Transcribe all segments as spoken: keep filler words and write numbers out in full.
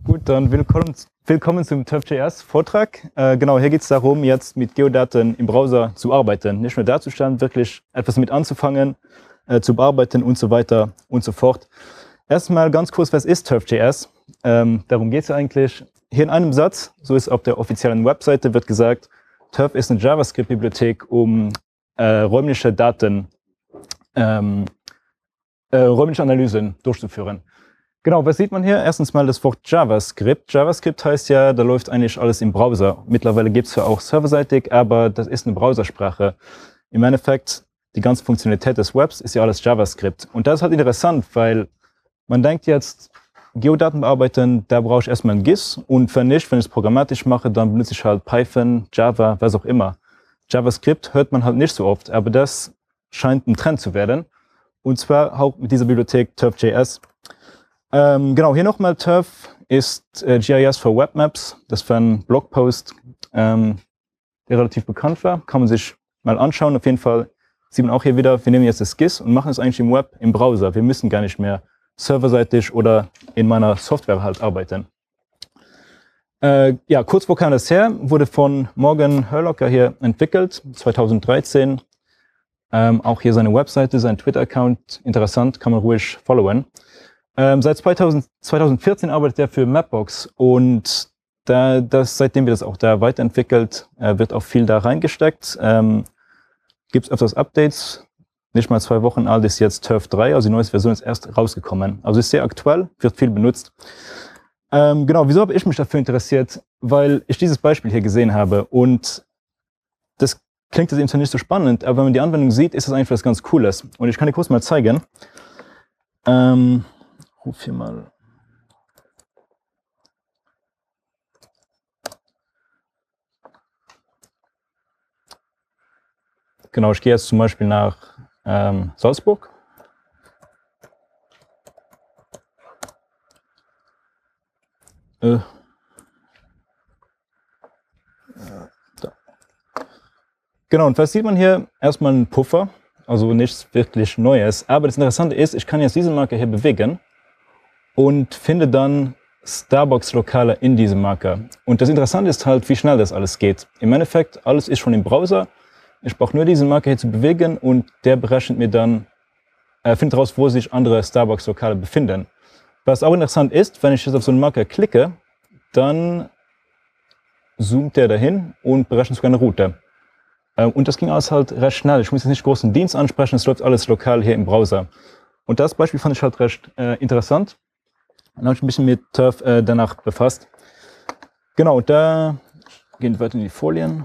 Gut, dann willkommen, willkommen zum TurfJS-Vortrag. Äh, genau, hier geht es darum, jetzt mit Geodaten im Browser zu arbeiten. Nicht nur dazustehen, wirklich etwas mit anzufangen, äh, zu bearbeiten und so weiter und so fort. Erstmal ganz kurz, was ist TurfJS? Ähm, darum geht es eigentlich. Hier in einem Satz, so ist auf der offiziellen Webseite, wird gesagt, Turf ist eine JavaScript-Bibliothek, um äh, räumliche Daten, ähm, äh, räumliche Analysen durchzuführen. Genau, was sieht man hier? Erstens mal das Wort JavaScript. JavaScript heißt ja, da läuft eigentlich alles im Browser. Mittlerweile gibt es ja auch serverseitig, aber das ist eine Browsersprache. Im Endeffekt, die ganze Funktionalität des Webs ist ja alles JavaScript. Und das ist halt interessant, weil man denkt jetzt, Geodaten bearbeiten, da brauche ich erstmal ein G I S. Und wenn nicht, wenn ich es programmatisch mache, dann benutze ich halt Python, Java, was auch immer. JavaScript hört man halt nicht so oft, aber das scheint ein Trend zu werden. Und zwar auch mit dieser Bibliothek TurfJS. Ähm, genau, hier nochmal, Turf ist äh, G I S for Web Maps. Das war ein Blogpost, ähm, der relativ bekannt war. Kann man sich mal anschauen. Auf jeden Fall sieht man auch hier wieder, wir nehmen jetzt das G I S und machen es eigentlich im Web, im Browser. Wir müssen gar nicht mehr serverseitig oder in meiner Software halt arbeiten. Äh, ja, kurz wo kam das her? Wurde von Morgan Hurlocker hier entwickelt, zweitausenddreizehn. Ähm, auch hier seine Webseite, sein Twitter-Account, interessant, kann man ruhig followen. Ähm, seit zweitausend, zweitausendvierzehn arbeitet er für Mapbox und da, das, seitdem wird das auch da weiterentwickelt, äh, wird auch viel da reingesteckt. Ähm, Gibt es öfters Updates, nicht mal zwei Wochen alt ist jetzt Turf drei, also die neueste Version ist erst rausgekommen. Also ist sehr aktuell, wird viel benutzt. Ähm, genau, wieso habe ich mich dafür interessiert? Weil ich dieses Beispiel hier gesehen habe und das klingt jetzt eben zwar nicht so spannend, aber wenn man die Anwendung sieht, ist das eigentlich was ganz Cooles. Und ich kann dir kurz mal zeigen. Ähm, Ruf hier mal. Genau, ich gehe jetzt zum Beispiel nach ähm, Salzburg. Äh. Da. Genau, und was sieht man hier? Erstmal einen Puffer, also nichts wirklich Neues. Aber das Interessante ist, ich kann jetzt diese Marke hier bewegen und finde dann Starbucks-Lokale in diesem Marker. Und das Interessante ist halt, wie schnell das alles geht. Im Endeffekt, alles ist schon im Browser. Ich brauche nur diesen Marker hier zu bewegen und der berechnet mir dann, äh, findet raus, wo sich andere Starbucks-Lokale befinden. Was auch interessant ist, wenn ich jetzt auf so einen Marker klicke, dann zoomt der dahin und berechnet sogar eine Route. Äh, und das ging alles halt recht schnell. Ich muss jetzt nicht großen Dienst ansprechen, es läuft alles lokal hier im Browser. Und das Beispiel fand ich halt recht äh, interessant. Dann habe ich ein bisschen mit Turf äh, danach befasst. Genau, da gehen wir weiter in die Folien.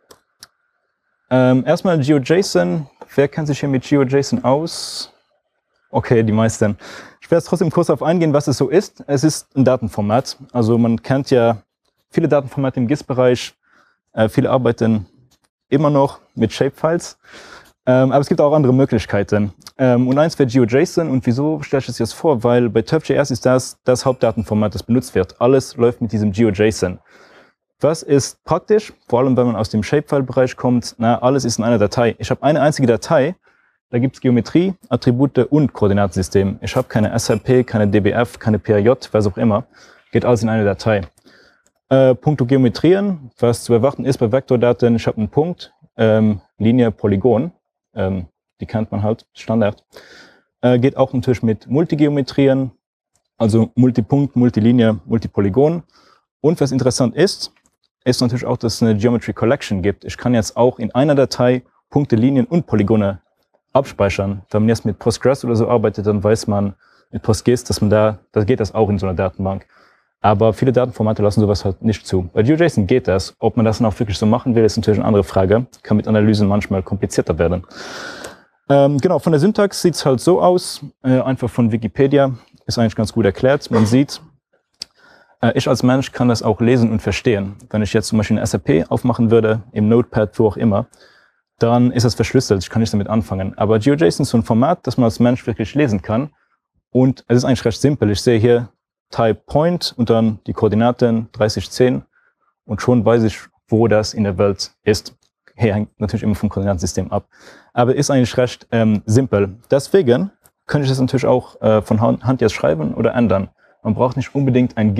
Ähm, erstmal GeoJSON. Wer kennt sich hier mit GeoJSON aus? Okay, die meisten. Ich werde jetzt trotzdem kurz darauf eingehen, was es so ist. Es ist ein Datenformat. Also man kennt ja viele Datenformate im G I S-Bereich. Äh, viele arbeiten immer noch mit Shapefiles. Ähm, aber es gibt auch andere Möglichkeiten. Ähm, und eins wäre GeoJSON. Und wieso stelle ich das jetzt vor? Weil bei TurfJS ist das das Hauptdatenformat, das benutzt wird. Alles läuft mit diesem GeoJSON. Was ist praktisch? Vor allem, wenn man aus dem Shapefile-Bereich kommt. Na, alles ist in einer Datei. Ich habe eine einzige Datei. Da gibt es Geometrie, Attribute und Koordinatensystem. Ich habe keine S R P, keine D B F, keine P R J, was auch immer. Geht alles in eine Datei. Äh, Punkto Geometrien. Was zu erwarten ist bei Vektordaten, ich habe einen Punkt, ähm, Linie, Polygon. Ähm, die kennt man halt, Standard. Äh, geht auch natürlich mit Multigeometrien, also Multipunkt, Multilinie, Multipolygon. Und was interessant ist, ist natürlich auch, dass es eine Geometry Collection gibt. Ich kann jetzt auch in einer Datei Punkte, Linien und Polygone abspeichern. Wenn man jetzt mit Postgres oder so arbeitet, dann weiß man mit PostGIS, dass man da, da geht das auch in so einer Datenbank. Aber viele Datenformate lassen sowas halt nicht zu. Bei GeoJSON geht das. Ob man das dann auch wirklich so machen will, ist natürlich eine andere Frage. Kann mit Analysen manchmal komplizierter werden. Ähm, genau, von der Syntax sieht es halt so aus. Äh, einfach von Wikipedia. Ist eigentlich ganz gut erklärt. Man sieht, äh, ich als Mensch kann das auch lesen und verstehen. Wenn ich jetzt zum Beispiel eine S R P aufmachen würde, im Notepad, wo auch immer, dann ist das verschlüsselt. Ich kann nicht damit anfangen. Aber GeoJSON ist so ein Format, das man als Mensch wirklich lesen kann. Und es ist eigentlich recht simpel. Ich sehe hier Type Point und dann die Koordinaten dreißig zehn und schon weiß ich, wo das in der Welt ist. Hier hängt natürlich immer vom Koordinatensystem ab. Aber ist eigentlich recht ähm, simpel. Deswegen könnte ich das natürlich auch äh, von Hand jetzt schreiben oder ändern. Man braucht nicht unbedingt ein G I S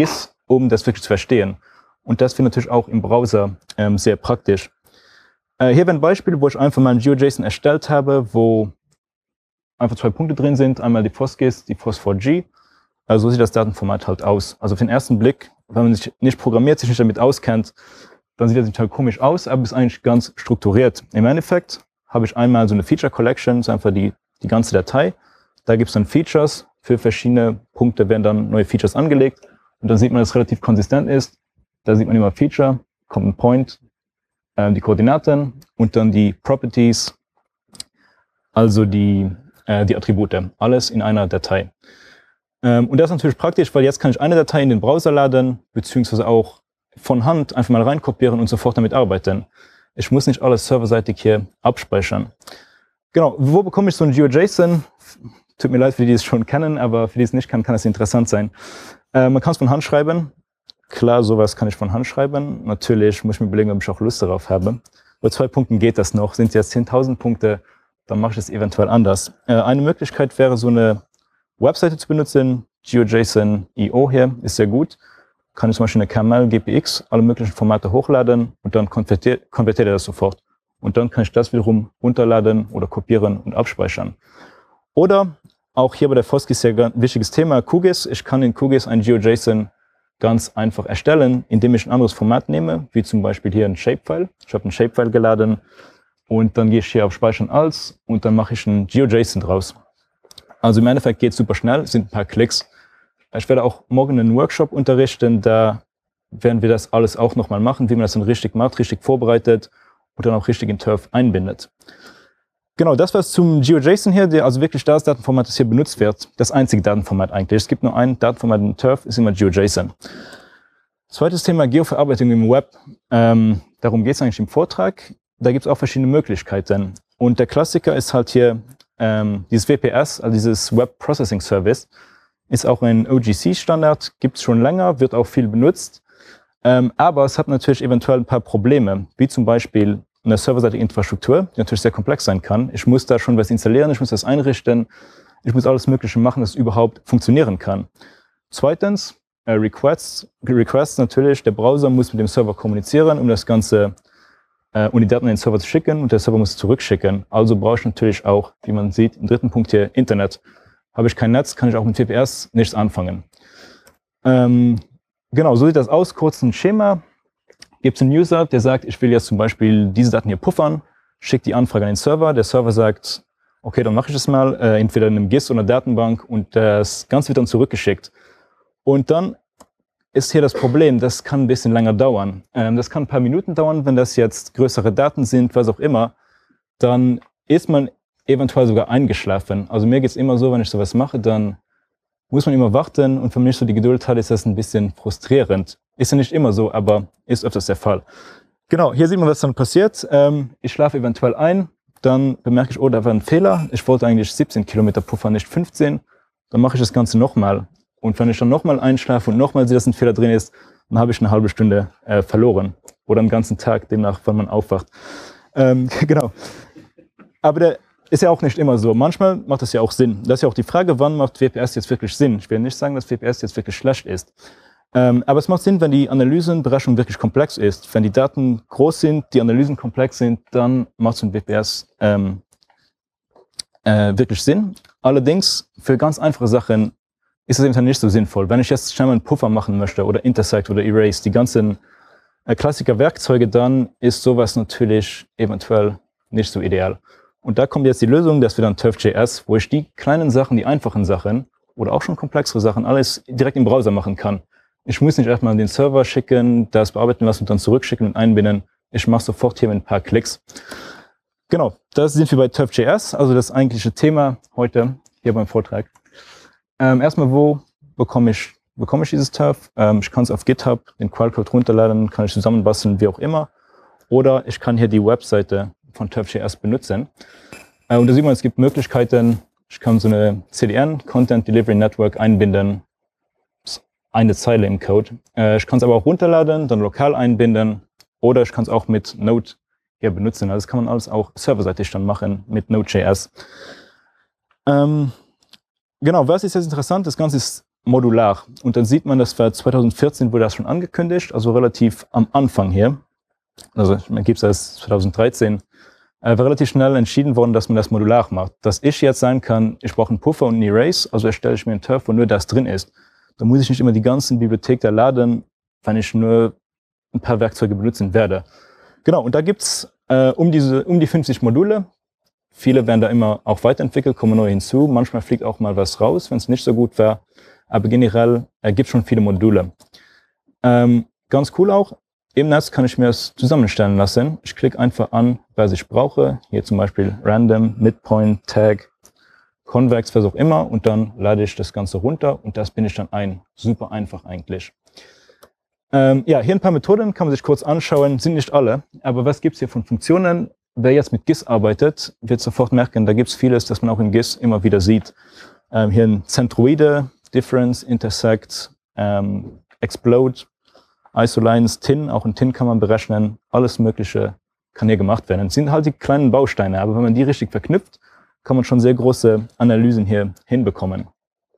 um das wirklich zu verstehen. Und das finde ich natürlich auch im Browser ähm, sehr praktisch. Äh, hier wäre ein Beispiel, wo ich einfach mal ein GeoJSON erstellt habe, wo einfach zwei Punkte drin sind, einmal die PostGIS, die Post vier G. Also so sieht das Datenformat halt aus. Also auf den ersten Blick, wenn man sich nicht programmiert, sich nicht damit auskennt, dann sieht das total komisch aus, aber ist eigentlich ganz strukturiert. Im Endeffekt habe ich einmal so eine Feature Collection, das ist einfach die, die ganze Datei. Da gibt es dann Features, für verschiedene Punkte werden dann neue Features angelegt und dann sieht man, dass es relativ konsistent ist. Da sieht man immer Feature, kommt ein Point, äh, die Koordinaten und dann die Properties, also die, äh, die Attribute, alles in einer Datei. Ähm, und das ist natürlich praktisch, weil jetzt kann ich eine Datei in den Browser laden, beziehungsweise auch von Hand einfach mal reinkopieren und sofort damit arbeiten. Ich muss nicht alles serverseitig hier abspeichern. Genau, wo bekomme ich so ein GeoJSON? Tut mir leid, für die es schon kennen, aber für die es nicht kann, kann es interessant sein. Äh, man kann es von Hand schreiben. Klar, sowas kann ich von Hand schreiben. Natürlich muss ich mir überlegen, ob ich auch Lust darauf habe. Bei zwei Punkten geht das noch. Sind es jetzt zehntausend Punkte, dann mache ich es eventuell anders. Äh, eine Möglichkeit wäre, so eine Webseite zu benutzen. GeoJSON Punkt i o hier ist sehr gut. Kann ich zum Beispiel eine K M L, G P X, alle möglichen Formate hochladen und dann konvertiert, konvertiert er das sofort. Und dann kann ich das wiederum runterladen oder kopieren und abspeichern. Oder auch hier bei der PostGIS sehr ein wichtiges Thema, QGIS. Ich kann in QGIS ein GeoJSON ganz einfach erstellen, indem ich ein anderes Format nehme, wie zum Beispiel hier ein Shapefile. Ich habe ein Shapefile geladen und dann gehe ich hier auf Speichern als und dann mache ich ein GeoJSON draus. Also im Endeffekt geht es super schnell, sind ein paar Klicks. Ich werde auch morgen einen Workshop unterrichten, da werden wir das alles auch nochmal machen, wie man das dann richtig macht, richtig vorbereitet und dann auch richtig in Turf einbindet. Genau, das war es zum GeoJSON hier, der also wirklich das Datenformat, das hier benutzt wird. Das einzige Datenformat eigentlich. Es gibt nur ein Datenformat in Turf, ist immer GeoJSON. Zweites Thema, Geoverarbeitung im Web. Ähm, darum geht es eigentlich im Vortrag. Da gibt es auch verschiedene Möglichkeiten. Und der Klassiker ist halt hier ähm, dieses W P S, also dieses Web Processing Service. Ist auch ein O G C-Standard, gibt es schon länger, wird auch viel benutzt. Ähm, aber es hat natürlich eventuell ein paar Probleme, wie zum Beispiel eine serverseitige Infrastruktur, die natürlich sehr komplex sein kann. Ich muss da schon was installieren, ich muss das einrichten, ich muss alles Mögliche machen, dass es überhaupt funktionieren kann. Zweitens, äh, Requests. Requests natürlich, der Browser muss mit dem Server kommunizieren, um das Ganze, äh, um die Daten in den Server zu schicken und der Server muss es zurückschicken. Also brauche ich natürlich auch, wie man sieht, im dritten Punkt hier Internet. Habe ich kein Netz, kann ich auch mit W P S nichts anfangen. Ähm, genau, so sieht das aus, kurz ein Schema. Gibt es einen User, der sagt, ich will jetzt zum Beispiel diese Daten hier puffern, schickt die Anfrage an den Server, der Server sagt, okay, dann mache ich das mal, äh, entweder in einem GIS oder einer Datenbank und das Ganze wird dann zurückgeschickt. Und dann ist hier das Problem, das kann ein bisschen länger dauern. Ähm, das kann ein paar Minuten dauern, wenn das jetzt größere Daten sind, was auch immer, dann ist man eventuell sogar eingeschlafen. Also mir geht es immer so, wenn ich sowas mache, dann muss man immer warten und wenn man nicht so die Geduld hat, ist das ein bisschen frustrierend. Ist ja nicht immer so, aber ist öfters der Fall. Genau, hier sieht man, was dann passiert. Ähm, ich schlafe eventuell ein, dann bemerke ich, oh, da war ein Fehler. Ich wollte eigentlich siebzehn Kilometer puffern, nicht fünfzehn. Dann mache ich das Ganze nochmal. Und wenn ich dann nochmal einschlafe und nochmal sehe, dass ein Fehler drin ist, dann habe ich eine halbe Stunde äh, verloren. Oder einen ganzen Tag, demnach, wenn man aufwacht. Ähm, genau. Aber der ist ja auch nicht immer so. Manchmal macht das ja auch Sinn. Das ist ja auch die Frage, wann macht W P S jetzt wirklich Sinn? Ich will nicht sagen, dass W P S jetzt wirklich schlecht ist. Ähm, aber es macht Sinn, wenn die Analysenberechnung wirklich komplex ist. Wenn die Daten groß sind, die Analysen komplex sind, dann macht so ein W P S ähm, äh, wirklich Sinn. Allerdings, für ganz einfache Sachen ist das eben nicht so sinnvoll. Wenn ich jetzt schnell mal einen Puffer machen möchte oder Intersect oder Erase, die ganzen äh, Klassiker-Werkzeuge, dann ist sowas natürlich eventuell nicht so ideal. Und da kommt jetzt die Lösung, dass wir dann TurfJS, wo ich die kleinen Sachen, die einfachen Sachen oder auch schon komplexere Sachen alles direkt im Browser machen kann. Ich muss nicht erstmal an den Server schicken, das bearbeiten lassen und dann zurückschicken und einbinden. Ich mache sofort hier mit ein paar Klicks. Genau, das sind wir bei TurfJS, also das eigentliche Thema heute hier beim Vortrag. Ähm, erstmal, wo bekomme ich, bekomme ich dieses Turf? Ähm, ich kann es auf GitHub, den Quellcode runterladen, kann ich zusammenbasteln, wie auch immer. Oder ich kann hier die Webseite von TurfJS benutzen. Äh, und da sieht man, es gibt Möglichkeiten. Ich kann so eine C D N, Content Delivery Network, einbinden. Das ist eine Zeile im Code. Äh, ich kann es aber auch runterladen, dann lokal einbinden. Oder ich kann es auch mit Node hier benutzen. Also das kann man alles auch serverseitig dann machen mit Node.js. Ähm, genau, was ist jetzt interessant? Das Ganze ist modular. Und dann sieht man, das war zweitausendvierzehn wurde das schon angekündigt, also relativ am Anfang hier. Also man gibt es als zweitausenddreizehn. Äh, war relativ schnell entschieden worden, dass man das modular macht. Dass ich jetzt sagen kann, ich brauche einen Puffer und einen Erase, also erstelle ich mir einen Turf, wo nur das drin ist. Da muss ich nicht immer die ganzen Bibliothek da laden, wenn ich nur ein paar Werkzeuge benutzen werde. Genau, und da gibt es äh, um, diese, um die fünfzig Module. Viele werden da immer auch weiterentwickelt, kommen neu hinzu. Manchmal fliegt auch mal was raus, wenn es nicht so gut wäre. Aber generell äh, gibt es schon viele Module. Ähm, ganz cool auch, im Netz kann ich mir das zusammenstellen lassen. Ich klicke einfach an, was ich brauche. Hier zum Beispiel Random, Midpoint, Tag, Convex, was auch immer. Und dann lade ich das Ganze runter und das bin ich dann ein. Super einfach eigentlich. Ähm, ja, hier ein paar Methoden, kann man sich kurz anschauen. Sind nicht alle, aber was gibt es hier von Funktionen? Wer jetzt mit G I S arbeitet, wird sofort merken, da gibt es vieles, das man auch in G I S immer wieder sieht. Ähm, hier ein Zentroide, Difference, Intersect, ähm, Explode, Isolines, T I N, auch ein T I N kann man berechnen. Alles Mögliche kann hier gemacht werden. Es sind halt die kleinen Bausteine, aber wenn man die richtig verknüpft, kann man schon sehr große Analysen hier hinbekommen.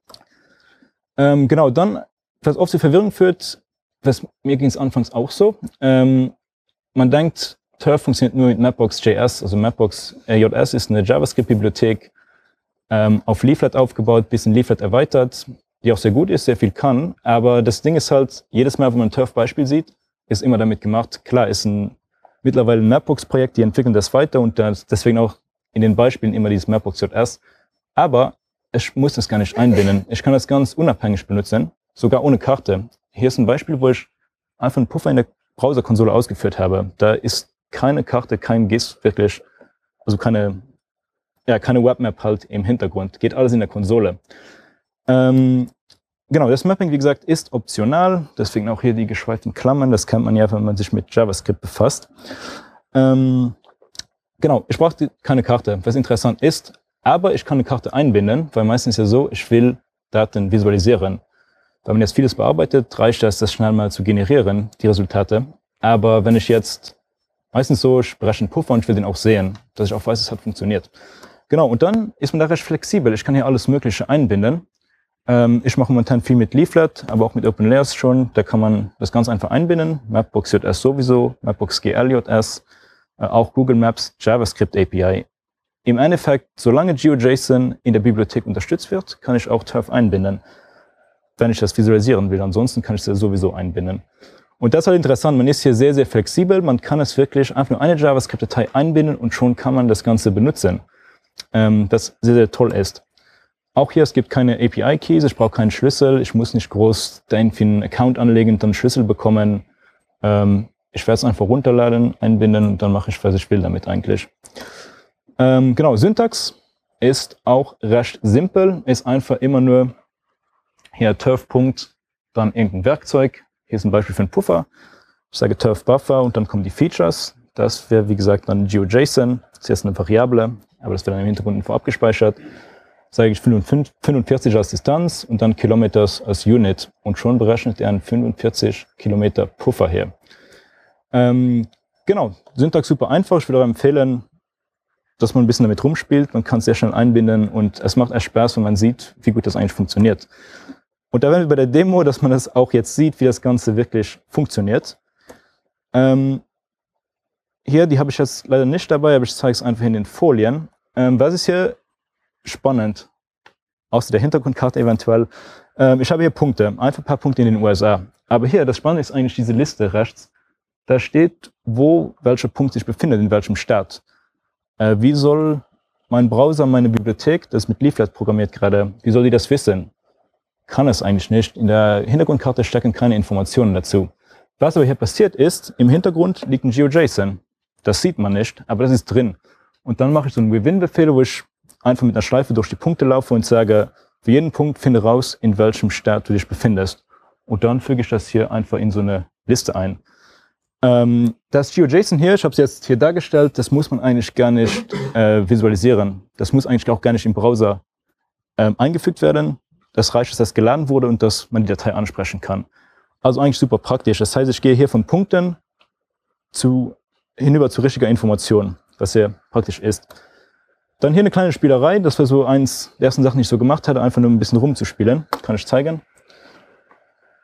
Ähm, genau, dann, was oft zu Verwirrung führt, was mir ging es anfangs auch so. Ähm, man denkt, Turf funktioniert nur mit Mapbox Punkt J S, also Mapbox äh, J S ist eine JavaScript-Bibliothek ähm, auf Leaflet aufgebaut, bisschen Leaflet erweitert, die auch sehr gut ist, sehr viel kann. Aber das Ding ist halt, jedes Mal, wenn man ein Turf-Beispiel sieht, ist immer damit gemacht. Klar, ist ein mittlerweile ein Mapbox-Projekt, die entwickeln das weiter und das, deswegen auch in den Beispielen immer dieses Mapbox J S. Aber ich muss das gar nicht einbinden. Ich kann das ganz unabhängig benutzen, sogar ohne Karte. Hier ist ein Beispiel, wo ich einfach einen Puffer in der Browserkonsole ausgeführt habe. Da ist keine Karte, kein G I S wirklich, also keine, ja, keine Webmap halt im Hintergrund. Geht alles in der Konsole. Ähm, genau, das Mapping, wie gesagt, ist optional. Deswegen auch hier die geschweiften Klammern. Das kennt man ja, wenn man sich mit JavaScript befasst. Ähm, genau, ich brauche keine Karte, was interessant ist. Aber ich kann eine Karte einbinden, weil meistens ja so, ich will Daten visualisieren. Wenn man jetzt vieles bearbeitet, reicht das, das schnell mal zu generieren, die Resultate. Aber wenn ich jetzt, meistens so, ich berechne einen Puffer und ich will den auch sehen, dass ich auch weiß, es hat funktioniert. Genau, und dann ist man da recht flexibel. Ich kann hier alles Mögliche einbinden. Ähm, ich mache momentan viel mit Leaflet, aber auch mit OpenLayers schon. Da kann man das ganz einfach einbinden. Mapbox J S sowieso, Mapbox G L J S, äh, auch Google Maps, JavaScript A P I. Im Endeffekt, solange GeoJSON in der Bibliothek unterstützt wird, kann ich auch Turf einbinden, wenn ich das visualisieren will. Ansonsten kann ich es ja sowieso einbinden. Und das ist halt interessant, man ist hier sehr, sehr flexibel. Man kann es wirklich einfach nur eine JavaScript-Datei einbinden und schon kann man das Ganze benutzen. Ähm, das sehr, sehr toll ist. Auch hier, es gibt keine A P I-Keys, ich brauche keinen Schlüssel, ich muss nicht groß da irgendwie einen Account anlegen und dann einen Schlüssel bekommen. Ähm, ich werde es einfach runterladen, einbinden und dann mache ich, was ich will damit eigentlich. Ähm, genau, Syntax ist auch recht simpel, ist einfach immer nur hier Turf. Dann irgendein Werkzeug. Hier ist ein Beispiel für einen Puffer. Ich sage Turf Buffer und dann kommen die Features. Das wäre, wie gesagt, dann GeoJSON. Das ist jetzt eine Variable, aber das wird dann im Hintergrund vorab gespeichert. Sage ich fünfundvierzig als Distanz und dann Kilometers als Unit. Und schon berechnet er einen fünfundvierzig Kilometer Puffer her. Ähm, genau, Syntax super einfach. Ich würde auch empfehlen, dass man ein bisschen damit rumspielt. Man kann es sehr schnell einbinden und es macht echt Spaß, wenn man sieht, wie gut das eigentlich funktioniert. Und da werden wir bei der Demo, dass man das auch jetzt sieht, wie das Ganze wirklich funktioniert. Ähm, hier, die habe ich jetzt leider nicht dabei, aber ich zeige es einfach in den Folien. Ähm, was ist hier spannend, außer der Hintergrundkarte eventuell? Ähm, ich habe hier Punkte, einfach ein paar Punkte in den U S A. Aber hier, das Spannende ist eigentlich diese Liste rechts. Da steht, wo welcher Punkt sich befindet, in welchem Staat. Äh, wie soll mein Browser, meine Bibliothek, das ist mit Leaflet programmiert gerade, wie soll die das wissen? Kann es eigentlich nicht. In der Hintergrundkarte stecken keine Informationen dazu. Was aber hier passiert ist, im Hintergrund liegt ein GeoJSON. Das sieht man nicht, aber das ist drin. Und dann mache ich so einen Within-Befehl, wo ich einfach mit einer Schleife durch die Punkte laufe und sage, für jeden Punkt finde raus, in welchem Staat du dich befindest. Und dann füge ich das hier einfach in so eine Liste ein. Ähm, das GeoJSON hier, ich habe es jetzt hier dargestellt, das muss man eigentlich gar nicht äh, visualisieren. Das muss eigentlich auch gar nicht im Browser ähm, eingefügt werden. Das reicht, dass das geladen wurde und dass man die Datei ansprechen kann. Also eigentlich super praktisch. Das heißt, ich gehe hier von Punkten zu, hinüber zu richtiger Information, was sehr praktisch ist. Dann hier eine kleine Spielerei. Das war so eins der ersten Sachen, die ich so gemacht hatte, einfach nur ein bisschen rumzuspielen. Kann ich zeigen.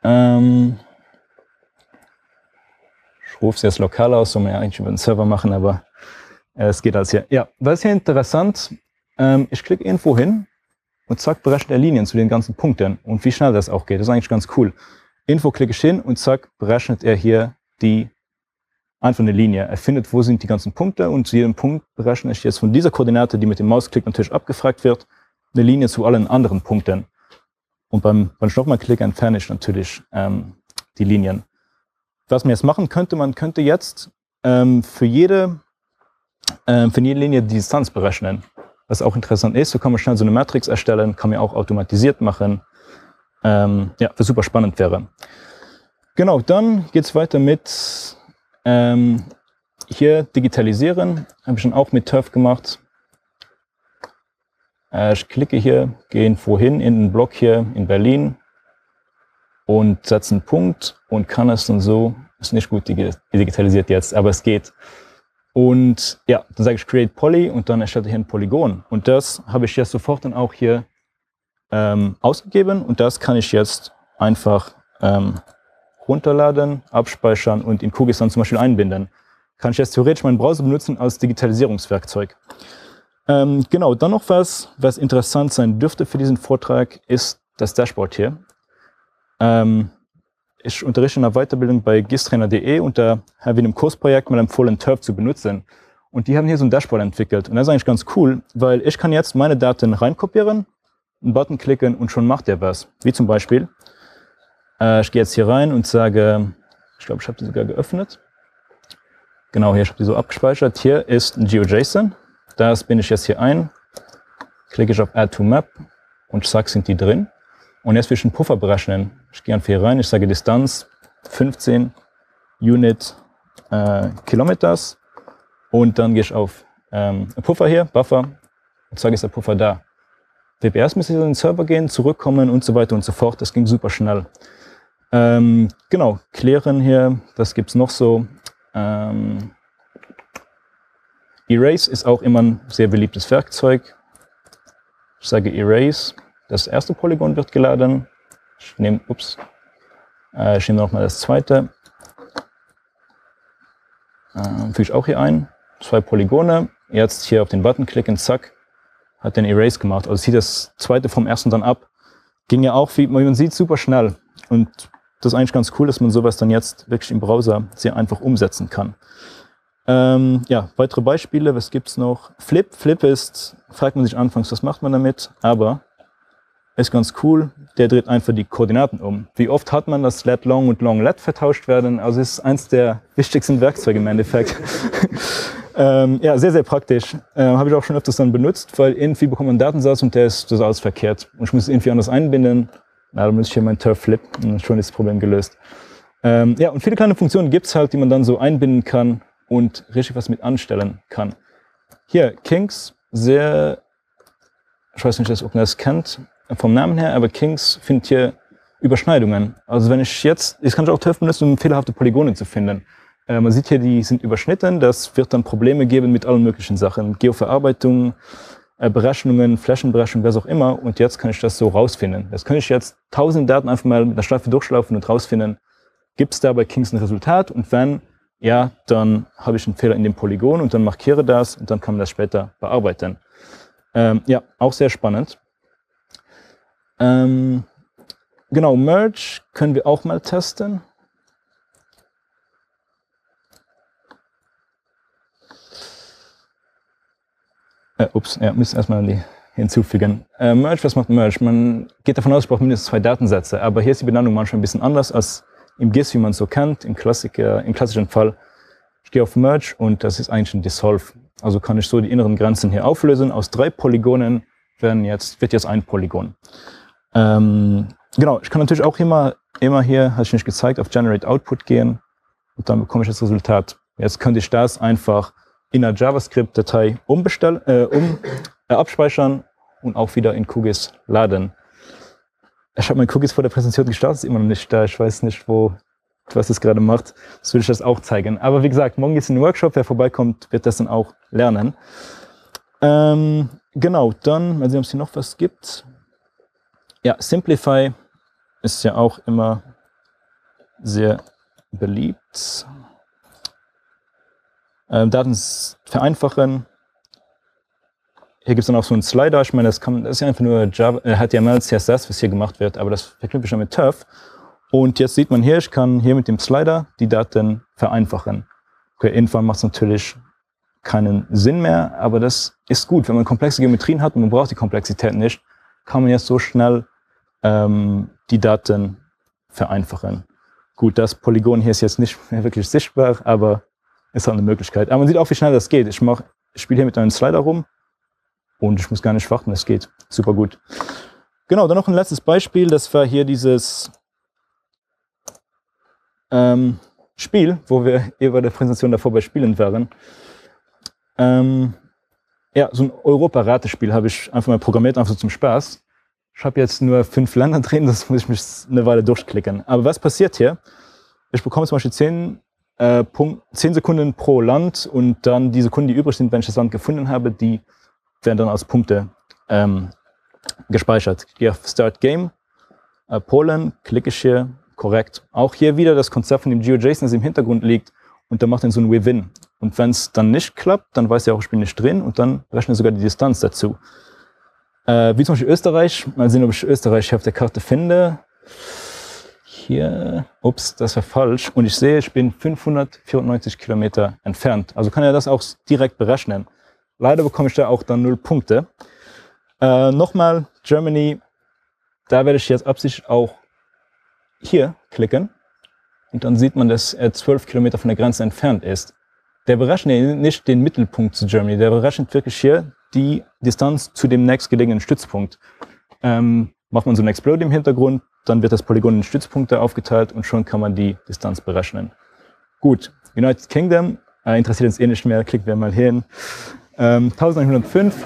Ähm, ich rufe es jetzt lokal aus, soll man ja eigentlich über den Server machen, aber äh, es geht als hier. Ja, was ist hier interessant? Ähm, ich klicke irgendwo hin und zack, berechnet er Linien zu den ganzen Punkten. Und wie schnell das auch geht, das ist eigentlich ganz cool. Info klicke ich hin und zack, berechnet er hier die einfach eine Linie. Er findet, wo sind die ganzen Punkte und zu jedem Punkt berechne ich jetzt von dieser Koordinate, die mit dem Mausklick natürlich abgefragt wird, eine Linie zu allen anderen Punkten. Und beim, beim Nochmal-Klick entferne ich natürlich ähm, die Linien. Was man jetzt machen könnte, man könnte jetzt ähm, für, jede, ähm, für jede Linie die Distanz berechnen. Was auch interessant ist, so kann man schnell so eine Matrix erstellen, kann man auch automatisiert machen. Ähm, ja, was super spannend wäre. Genau, dann geht es weiter mit ähm, hier digitalisieren. Habe ich schon auch mit Turf gemacht. Äh, ich klicke hier, gehe irgendwo hin in den Block hier in Berlin und setze einen Punkt und kann es dann so, ist nicht gut digitalisiert jetzt, aber es geht. Und ja, dann sage ich Create Poly und dann erstelle ich hier ein Polygon. Und das habe ich jetzt sofort dann auch hier ähm, ausgegeben und das kann ich jetzt einfach ähm, runterladen, abspeichern und in QGIS dann zum Beispiel einbinden. Kann ich jetzt theoretisch meinen Browser benutzen als Digitalisierungswerkzeug. Ähm, genau, dann noch was, was interessant sein dürfte für diesen Vortrag, ist das Dashboard hier. Ähm, ich unterrichte in der Weiterbildung bei gistrainer punkt de und da habe ich in einem Kursprojekt mal empfohlen, Turf zu benutzen. Und die haben hier so ein Dashboard entwickelt. Und das ist eigentlich ganz cool, weil ich kann jetzt meine Daten reinkopieren, einen Button klicken und schon macht er was. Wie zum Beispiel, äh, ich gehe jetzt hier rein und sage, ich glaube, ich habe die sogar geöffnet. Genau, hier, ich habe die so abgespeichert. Hier ist ein GeoJSON. Das bin ich jetzt hier ein, klicke ich auf Add to Map und zack, sind die drin. Und jetzt will ich einen Puffer berechnen. Ich gehe einfach hier rein, ich sage Distanz fünfzehn Unit äh, Kilometers und dann gehe ich auf ähm, Puffer hier, Buffer und sage, ist der Puffer da. W P S müsste in den Server gehen, zurückkommen und so weiter und so fort. Das ging super schnell. Ähm, genau, klären hier, was gibt es noch so? Ähm, Erase ist auch immer ein sehr beliebtes Werkzeug. Ich sage Erase, das erste Polygon wird geladen. Ich nehme, ups, äh, ich nehme nochmal das zweite. Äh, füge ich auch hier ein. Zwei Polygone. Jetzt hier auf den Button klicken, zack, hat den Erase gemacht. Also zieht das zweite vom ersten dann ab. Ging ja auch, wie man sieht, super schnell. Und das ist eigentlich ganz cool, dass man sowas dann jetzt wirklich im Browser sehr einfach umsetzen kann. Ähm, ja, weitere Beispiele, was gibt es noch? Flip. Flip ist, fragt man sich anfangs, was macht man damit? Aber ist ganz cool, der dreht einfach die Koordinaten um. Wie oft hat man, dass Let Long und Long Let vertauscht werden? Also ist eins der wichtigsten Werkzeuge im Endeffekt. ähm, ja, sehr, sehr praktisch. Ähm, Habe ich auch schon öfters dann benutzt, weil irgendwie bekommt man einen Datensatz und der ist, das ist alles verkehrt. Und ich muss es irgendwie anders einbinden. Na, dann muss ich hier mein Turf Flip und schon ist das Problem gelöst. Ähm, ja, und viele kleine Funktionen gibt es halt, die man dann so einbinden kann und richtig was mit anstellen kann. Hier, Kings, sehr, ich weiß nicht, ob man das kennt, vom Namen her, aber Kings findet hier Überschneidungen. Also wenn ich jetzt, ich kann auch Turf benutzen, um fehlerhafte Polygone zu finden. Äh, man sieht hier, die sind überschnitten, das wird dann Probleme geben mit allen möglichen Sachen. Geoverarbeitung, äh, Berechnungen, Flächenberechnung, was auch immer. Und jetzt kann ich das so rausfinden. Jetzt kann ich jetzt tausend Daten einfach mal mit einer Schleife durchschlaufen und rausfinden, gibt es da bei Kings ein Resultat und wenn ja, dann habe ich einen Fehler in dem Polygon und dann markiere das und dann kann man das später bearbeiten. Ähm, ja, auch sehr spannend. Ähm, genau, Merge können wir auch mal testen. Äh, ups, ja, müssen erstmal die hinzufügen. Äh, Merge, was macht Merge? Man geht davon aus, ich brauche mindestens zwei Datensätze, aber hier ist die Benennung manchmal ein bisschen anders als im G I S, wie man es so kennt, im, Klassiker, im klassischen Fall. Ich gehe auf Merge und das ist eigentlich ein Dissolve. Also kann ich so die inneren Grenzen hier auflösen. Aus drei Polygonen werden jetzt, wird jetzt ein Polygon. Ähm, genau, ich kann natürlich auch immer, immer hier, habe ich nicht gezeigt, auf Generate Output gehen und dann bekomme ich das Resultat. Jetzt könnte ich das einfach in einer JavaScript-Datei umbestellen, äh, um, äh, abspeichern und auch wieder in QGIS laden. Ich habe mein QGIS vor der Präsentation gestartet, ist immer noch nicht da. Ich weiß nicht, wo, was das gerade macht. Das will ich das auch zeigen. Aber wie gesagt, morgen ist ein Workshop. Wer vorbeikommt, wird das dann auch lernen. Ähm, genau, dann, mal sehen, ob es hier noch was gibt. Ja, Simplify ist ja auch immer sehr beliebt. Ähm, Daten vereinfachen. Hier gibt es dann auch so einen Slider. Ich meine, das, kann, das ist ja einfach nur Java, äh, H T M L, C S S, was hier gemacht wird, aber das verknüpfe ich schon mit Turf. Und jetzt sieht man hier, ich kann hier mit dem Slider die Daten vereinfachen. Okay, irgendwann macht es natürlich keinen Sinn mehr, aber das ist gut. Wenn man komplexe Geometrien hat und man braucht die Komplexität nicht, kann man jetzt so schnell ähm, die Daten vereinfachen. Gut, das Polygon hier ist jetzt nicht mehr wirklich sichtbar, aber ist halt eine Möglichkeit. Aber man sieht auch, wie schnell das geht. Ich, mach, ich spiele hier mit einem Slider rum und ich muss gar nicht warten, es geht super gut. Genau, dann noch ein letztes Beispiel, das war hier dieses ähm, Spiel, wo wir hier bei der Präsentation davor bei Spielen waren. Ähm, ja, so ein Europa-Ratespiel habe ich einfach mal programmiert, einfach so zum Spaß. Ich habe jetzt nur fünf Länder drin, das muss ich mich eine Weile durchklicken. Aber was passiert hier? Ich bekomme zum Beispiel zehn, äh, Punkt, zehn Sekunden pro Land und dann die Sekunden, die übrig sind, wenn ich das Land gefunden habe, die werden dann als Punkte ähm, gespeichert. Ich gehe auf Start Game, äh, Polen, klicke ich hier, korrekt. Auch hier wieder das Konzept von dem GeoJSON, das im Hintergrund liegt und dann macht er so ein We-Win. Und wenn es dann nicht klappt, dann weiß er auch, ich bin nicht drin und dann rechnet sogar die Distanz dazu. Äh, wie zum Beispiel Österreich. Mal sehen, ob ich Österreich hier auf der Karte finde. Hier, ups, das war falsch. Und ich sehe, ich bin fünfhundertvierundneunzig Kilometer entfernt. Also kann er das auch direkt berechnen. Leider bekomme ich da auch dann null Punkte. Äh, Nochmal Germany. Da werde ich jetzt absichtlich auch hier klicken. Und dann sieht man, dass er zwölf Kilometer von der Grenze entfernt ist. Der berechnet nicht den Mittelpunkt zu Germany. Der berechnet wirklich hier die Distanz zu dem nächstgelegenen Stützpunkt. Ähm, macht man so ein Explode im Hintergrund, dann wird das Polygon in Stützpunkte aufgeteilt und schon kann man die Distanz berechnen. Gut, United Kingdom, äh, interessiert uns eh nicht mehr, klicken wir mal hin. Ähm, eintausendneunhundertfünf.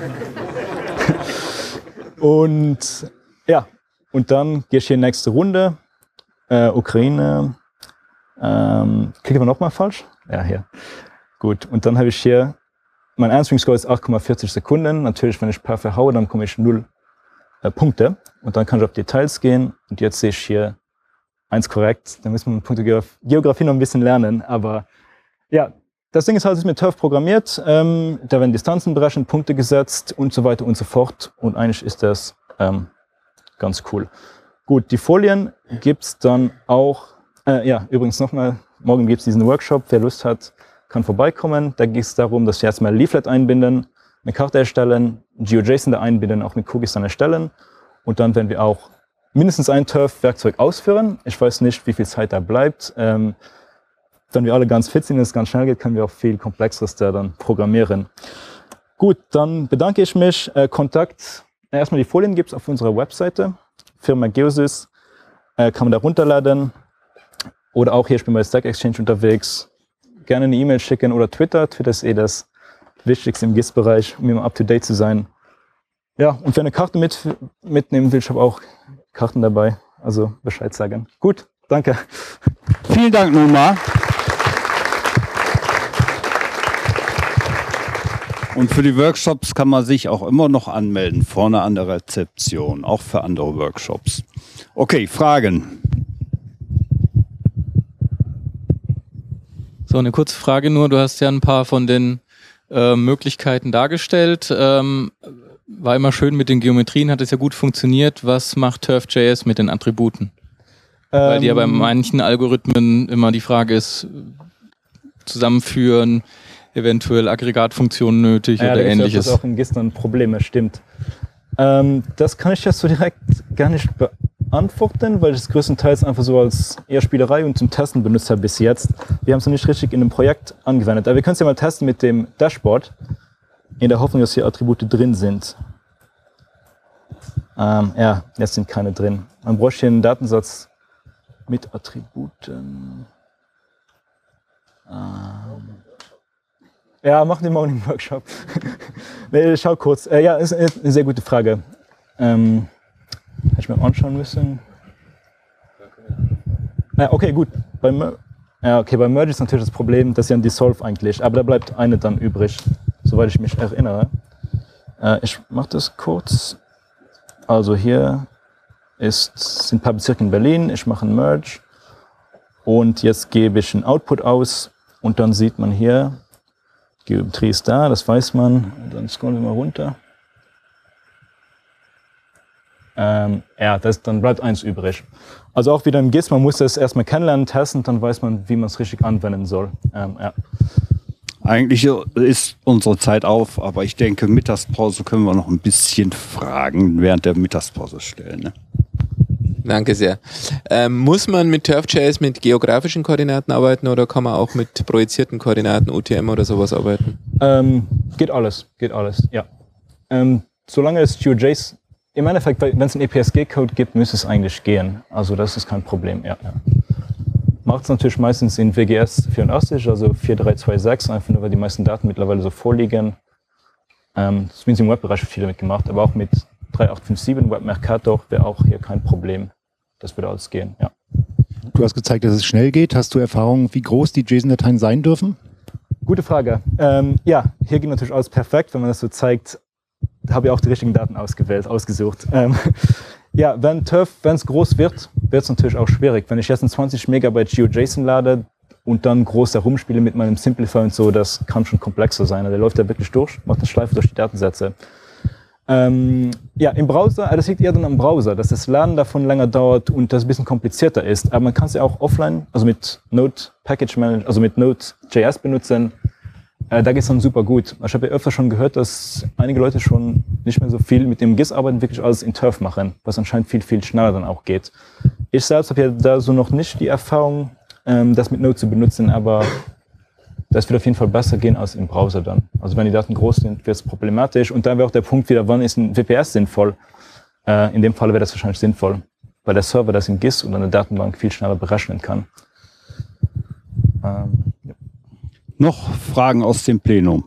Und ja, und dann gehe ich hier in die nächste Runde. Äh, Ukraine. Ähm, klicken wir nochmal falsch? Ja, hier. Gut, und dann habe ich hier, mein Answering-Score ist acht Komma vierzig Sekunden. Natürlich, wenn ich per verhaue, dann komme ich null äh, Punkte. Und dann kann ich auf Details gehen. Und jetzt sehe ich hier eins korrekt. Da müssen wir Punkte Geograf- Geografie noch ein bisschen lernen. Aber ja, das Ding ist halt, es ist mit Turf programmiert. Ähm, da werden Distanzen berechnet, Punkte gesetzt und so weiter und so fort. Und eigentlich ist das ähm, ganz cool. Gut, die Folien gibt es dann auch. Äh, ja, übrigens nochmal, morgen gibt es diesen Workshop. Wer Lust hat, kann vorbeikommen. Da geht es darum, dass wir erstmal Leaflet einbinden, eine Karte erstellen, GeoJSON da einbinden, auch mit Cookies dann erstellen. Und dann werden wir auch mindestens ein Turf-Werkzeug ausführen. Ich weiß nicht, wie viel Zeit da bleibt. Ähm, wenn wir alle ganz fit sind und es ganz schnell geht, können wir auch viel Komplexeres da dann programmieren. Gut, dann bedanke ich mich. Äh, Kontakt, äh, erstmal die Folien gibt es auf unserer Webseite, Firma Geosys, äh, kann man da runterladen. Oder auch hier, ich bin bei Stack Exchange unterwegs. Gerne eine E-Mail schicken oder Twitter. Twitter ist eh das Wichtigste im G I S-Bereich, um immer up-to-date zu sein. Ja, und wer eine Karte mit, mitnehmen will, ich habe auch Karten dabei. Also Bescheid sagen. Gut, danke. Vielen Dank, Numa. Und für die Workshops kann man sich auch immer noch anmelden, vorne an der Rezeption, auch für andere Workshops. Okay, Fragen? So, eine kurze Frage nur. Du hast ja ein paar von den äh, Möglichkeiten dargestellt. Ähm, war immer schön mit den Geometrien, hat es ja gut funktioniert. Was macht Turf.js mit den Attributen? Ähm, Weil die ja bei manchen Algorithmen immer die Frage ist, zusammenführen, eventuell Aggregatfunktionen nötig ja, oder ähnliches. Das ist auch in G I S dann Probleme, stimmt. Ähm, das kann ich jetzt so direkt gar nicht beantworten, weil ich es größtenteils einfach so als eher Spielerei und zum Testen benutzt habe bis jetzt. Wir haben es noch nicht richtig in einem Projekt angewendet. Aber wir können es ja mal testen mit dem Dashboard, in der Hoffnung, dass hier Attribute drin sind. Ähm, ja, jetzt sind keine drin. Man bräuchte hier einen Datensatz mit Attributen. Ähm Ja, machen wir morgen im Workshop. Nee, schau kurz. Äh, ja, ist, ist eine sehr gute Frage. Ähm, hätte ich mir anschauen müssen. Ja, okay, gut. Bei Mer ja, okay, bei Merge ist natürlich das Problem, das ist ja ein Dissolve eigentlich, aber da bleibt eine dann übrig, soweit ich mich erinnere. Äh, ich mache das kurz. Also hier ist, sind ein paar Bezirke in Berlin. Ich mache einen Merge. Und jetzt gebe ich einen Output aus und dann sieht man hier, die Geometrie ist da, das weiß man. Und dann scrollen wir mal runter. Ähm, ja, das, dann bleibt eins übrig. Also auch wieder im G I S, man muss das erstmal kennenlernen, testen, dann weiß man, wie man es richtig anwenden soll. Ähm, ja. Eigentlich ist unsere Zeit auf, aber ich denke, Mittagspause können wir noch ein bisschen Fragen während der Mittagspause stellen. Ne? Danke sehr. Ähm, muss man mit TurfJS mit geografischen Koordinaten arbeiten oder kann man auch mit projizierten Koordinaten, U T M oder sowas arbeiten? Ähm, geht alles, geht alles, ja. Ähm, solange es GeoJS, im Endeffekt, wenn es einen E P S G-Code gibt, müsste es eigentlich gehen. Also das ist kein Problem, ja. ja. Macht es natürlich meistens in W G S vierundachtzig, also vier drei zwei sechs, einfach nur, weil die meisten Daten mittlerweile so vorliegen. Ähm, das sind im Webbereich viel damit gemacht, aber auch mit drei acht fünf sieben Web Mercator wäre auch hier kein Problem. Das würde alles gehen, ja. Du hast gezeigt, dass es schnell geht. Hast du Erfahrung, wie groß die JSON-Dateien sein dürfen? Gute Frage. Ähm, ja, hier geht natürlich alles perfekt, wenn man das so zeigt. Habe ich auch die richtigen Daten ausgewählt, ausgesucht. Ähm, ja, wenn Turf, wenn es groß wird, wird es natürlich auch schwierig. Wenn ich jetzt ein zwanzig Megabyte GeoJSON lade und dann groß herumspiele mit meinem Simplifier und so, das kann schon komplexer sein. Der läuft ja wirklich durch, macht eine Schleife durch die Datensätze. Ähm, ja, im Browser, das liegt eher dann am Browser, dass das Laden davon länger dauert und das ein bisschen komplizierter ist. Aber man kann es ja auch offline, also mit Node Package Manager, also mit Node.js benutzen. Äh, da geht es dann super gut. Ich habe ja öfter schon gehört, dass einige Leute schon nicht mehr so viel mit dem G I S arbeiten, wirklich alles in Turf machen, was anscheinend viel, viel schneller dann auch geht. Ich selbst habe ja da so noch nicht die Erfahrung, ähm, das mit Node zu benutzen, aber das wird auf jeden Fall besser gehen als im Browser dann. Also wenn die Daten groß sind, wird es problematisch. Und dann wäre auch der Punkt wieder, wann ist ein W P S sinnvoll? Äh, in dem Fall wäre das wahrscheinlich sinnvoll, weil der Server das in G I S oder eine Datenbank viel schneller berechnen kann. Ähm, ja. Noch Fragen aus dem Plenum?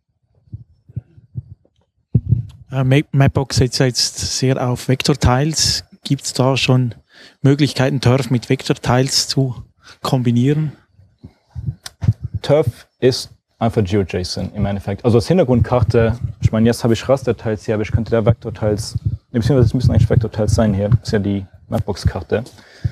Äh, Mapbox setzt jetzt sehr auf Vektortiles. Gibt es da schon Möglichkeiten, Turf mit Vektortiles zu kombinieren? Turf ist einfach GeoJSON im Endeffekt. Also als Hintergrundkarte, ich meine, jetzt habe ich Rastertiles hier, aber ich könnte da Vektortiles, beziehungsweise es müssen eigentlich Vektortiles sein hier, das ist ja die Mapbox-Karte.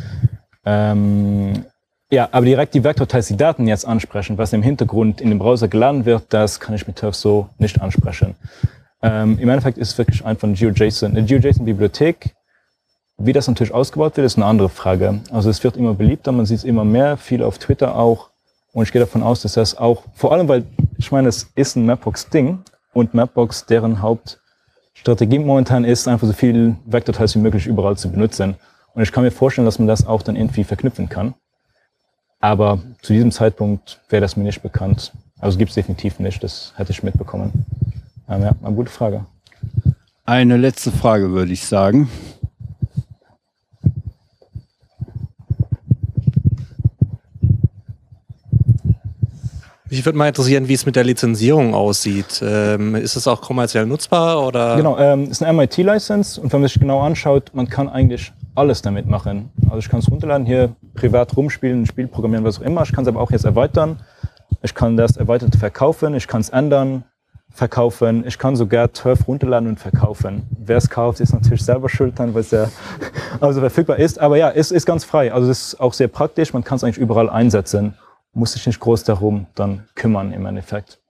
Ähm, ja, aber direkt die Vektortiles, die Daten jetzt ansprechen, was im Hintergrund in dem Browser geladen wird, das kann ich mit Turf so nicht ansprechen. Ähm, Im Endeffekt ist es wirklich einfach ein GeoJSON, eine GeoJSON-Bibliothek. Wie das natürlich ausgebaut wird, ist eine andere Frage. Also es wird immer beliebter, man sieht es immer mehr, viel auf Twitter auch. Und ich gehe davon aus, dass das auch, vor allem, weil ich meine, es ist ein Mapbox-Ding und Mapbox, deren Hauptstrategie momentan ist, einfach so viel Vektortiles wie möglich überall zu benutzen. Und ich kann mir vorstellen, dass man das auch dann irgendwie verknüpfen kann. Aber zu diesem Zeitpunkt wäre das mir nicht bekannt. Also gibt es definitiv nicht, das hätte ich mitbekommen. Ähm, ja, eine gute Frage. Eine letzte Frage würde ich sagen. Mich würde mal interessieren, wie es mit der Lizenzierung aussieht. Ähm, ist es auch kommerziell nutzbar oder? Genau, ähm, ist eine M I T-License und wenn man sich genau anschaut, man kann eigentlich alles damit machen. Also ich kann es runterladen, hier privat rumspielen, ein Spiel programmieren, was auch immer. Ich kann es aber auch jetzt erweitern. Ich kann das Erweiterte verkaufen, ich kann es ändern, verkaufen. Ich kann sogar Turf runterladen und verkaufen. Wer es kauft, ist natürlich selber schuld dann, weil es ja also verfügbar ist. Aber ja, es ist ganz frei. Also es ist auch sehr praktisch. Man kann es eigentlich überall einsetzen. Muss sich nicht groß darum dann kümmern im Endeffekt.